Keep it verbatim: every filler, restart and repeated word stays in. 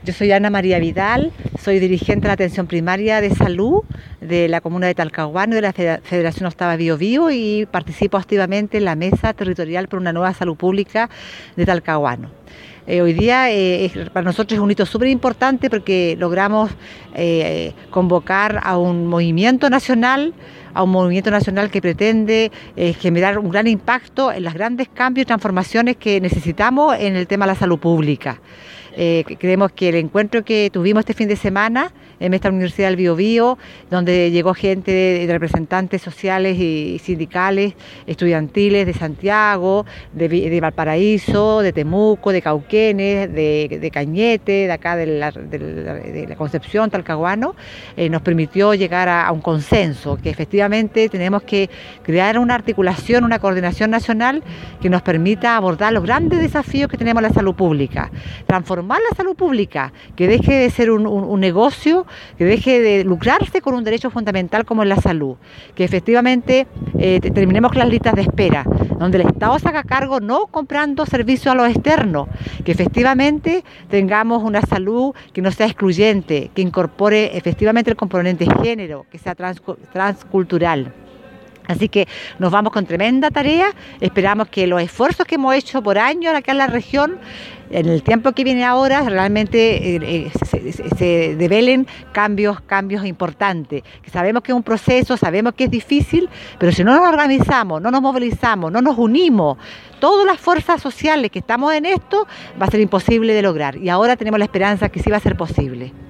Yo soy Ana María Vidal, soy dirigente de la atención primaria de salud de la comuna de Talcahuano y de la Federación Octava Bio Bio y participo activamente en la mesa territorial por una nueva salud pública de Talcahuano. Eh, hoy día eh, es, para nosotros es un hito súper importante porque logramos eh, convocar a un movimiento nacional, a un movimiento nacional que pretende eh, generar un gran impacto en los grandes cambios y transformaciones que necesitamos en el tema de la salud pública. Eh, creemos que el encuentro que tuvimos este fin de semana en esta Universidad del Bio Bio, donde llegó gente de, de representantes sociales y sindicales, estudiantiles de Santiago, de, de Valparaíso, de Temuco, de Cauquenes, de, de Cañete, de acá de la, de la, de la Concepción, Talcahuano, eh, nos permitió llegar a, a un consenso, que efectivamente tenemos que crear una articulación, una coordinación nacional que nos permita abordar los grandes desafíos que tenemos en la salud pública, transformar la salud pública, que deje de ser un, un, un negocio, que deje de lucrarse con un derecho fundamental como es la salud, que efectivamente eh, terminemos con las listas de espera, donde el Estado se haga cargo no comprando servicios a los externos, que efectivamente tengamos una salud que no sea excluyente, que incorpore efectivamente el componente género, que sea trans, transcultural. Así que nos vamos con tremenda tarea, esperamos que los esfuerzos que hemos hecho por años acá en la región, en el tiempo que viene ahora, realmente eh, eh, se, se, se develen cambios, cambios importantes. Que sabemos que es un proceso, sabemos que es difícil, pero si no nos organizamos, no nos movilizamos, no nos unimos, todas las fuerzas sociales que estamos en esto, va a ser imposible de lograr. Y ahora tenemos la esperanza que sí va a ser posible.